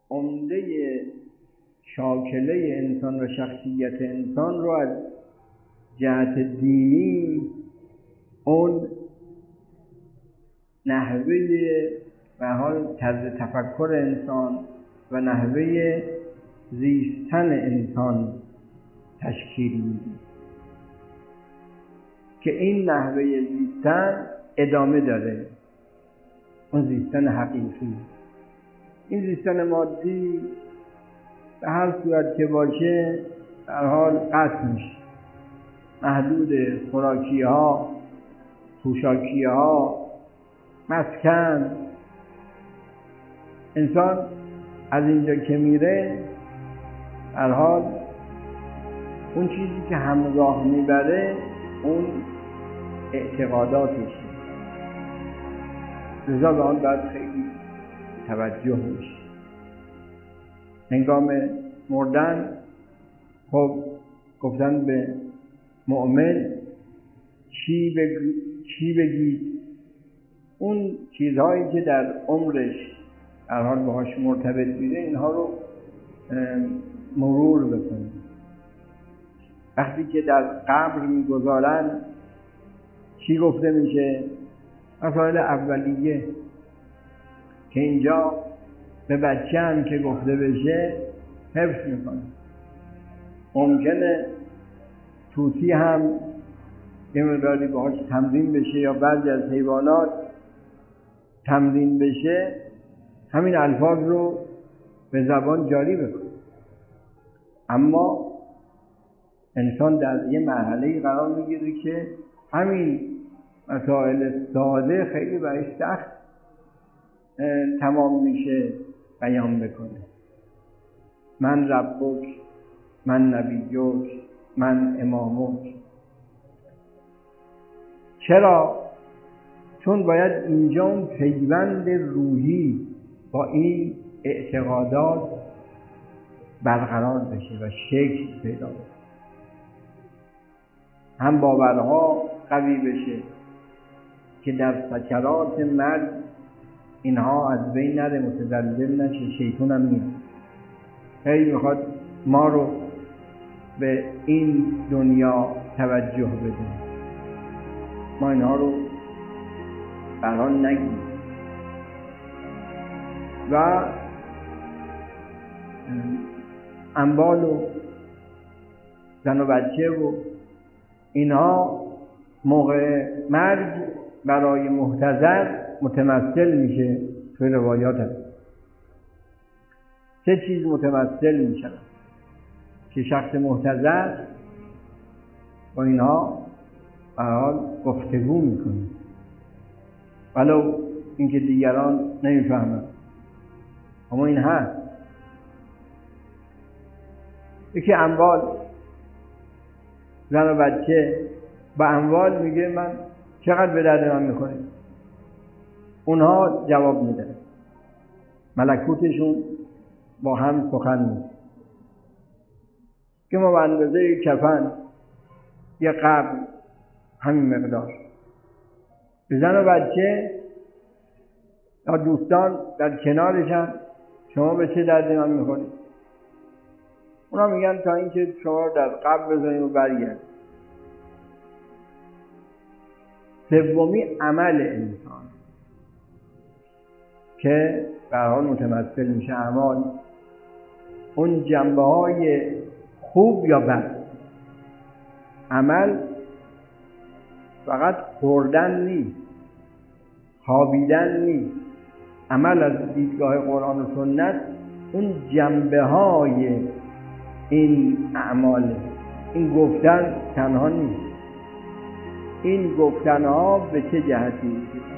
عمده شاکله انسان و شخصیت انسان رو از جهت دینی اون نحوه به حال طرز تفکر انسان و نحوه زیستن انسان تشکیل میده که این نحوه زیستن ادامه داره، اون زیستن حقیقی. این زیستن مادی به هر صورت که باشه در حال قطع میشه، محدود خوراکی ها، پوشاکی ها، مسکن. انسان از اینجا که میره در حال اون چیزی که همراه میبره اون اعتقاداتشه، لذا به آن باید خیلی توجه بشه. هنگام مردن خب گفتن به مؤمن چی بگید؟ اون چیزهایی که در عمرش در حال باهاش مرتبط میره اینها رو مرور بکنید. وقتی که در قبر میگذارن چی گفته میشه؟ مسائل اولیه که اینجا به بچه هم که گفته بشه حفظ میکنه. ممکنه طوطی هم یه مقداری باهاش تمرین بشه یا بعضی از حیوانات تمرین بشه، همین الفاظ رو به زبان جاری بکنه. اما انسان در یه مرحله‌ای قرار میگیره که همین مسائل ساده خیلی برایش سخت تمام میشه بیان بکنه. من ربک، من نبیک، من امامک. چرا؟ چون باید اینجا اون پیوند روحی با این اعتقادات برقرار بشه و شکل پیدا بشه، هم باورها قوی بشه که در سکرات مرگ اینها از بین نره، متزلزل نشه. شیطان هم میاد خیلی میخواد ما رو به این دنیا توجه بده، ما اینها رو بران نگیم و اموال و زن و بچه و اینها موقع مرگ برای محتضر متمثل میشه. توی روایات هست 3 چیز متمثل میشن که شخص محتضر با اینها به حال گفتگو میکنه، ولو اینکه دیگران نمیفهمن، اما این هست. یکی اموال، زن و بچه. با اموال میگه من چقدر به درد من میخوره، اونها جواب میدن، ملکوتشون با هم سخن میگه که ما به اندازه کفن یه قبر همین مقدار. زن و بچه یا دوستان در کنارشن، شما به چه درد من میخورید؟ اونا میگن تا اینکه شما در قبر بزنید و برگرد. سومی عمل انسان که به هر حال متمثل میشه اعمال، اون جنبه های خوب یا بد. عمل فقط خوردن نیست، خوابیدن نیست. عمل از دیدگاه قرآن و سنت اون جنبه های این اعمال. این گفتن تنها نیست، این گفتن ها به چه جهتی